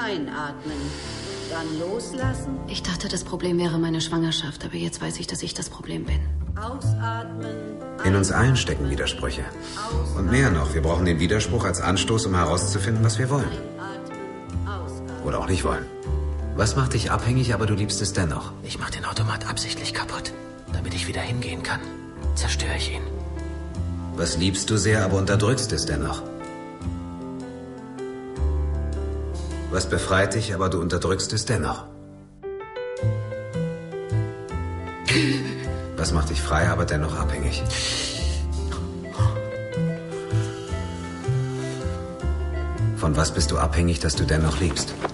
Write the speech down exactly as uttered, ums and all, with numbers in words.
Einatmen. Dann loslassen. Ich dachte, das Problem wäre meine Schwangerschaft, aber jetzt weiß ich, dass ich das Problem bin. Ausatmen. In uns allen stecken Widersprüche. Und mehr noch, wir brauchen den Widerspruch als Anstoß, um herauszufinden, was wir wollen. Oder auch nicht wollen. Was macht dich abhängig, aber du liebst es dennoch? Ich mach den Automat absichtlich kaputt, damit ich wieder hingehen kann. Zerstöre ich ihn. Was liebst du sehr, aber unterdrückst es dennoch? Was befreit dich, aber du unterdrückst es dennoch? Was macht dich frei, aber dennoch abhängig? Von was bist du abhängig, dass du dennoch liebst?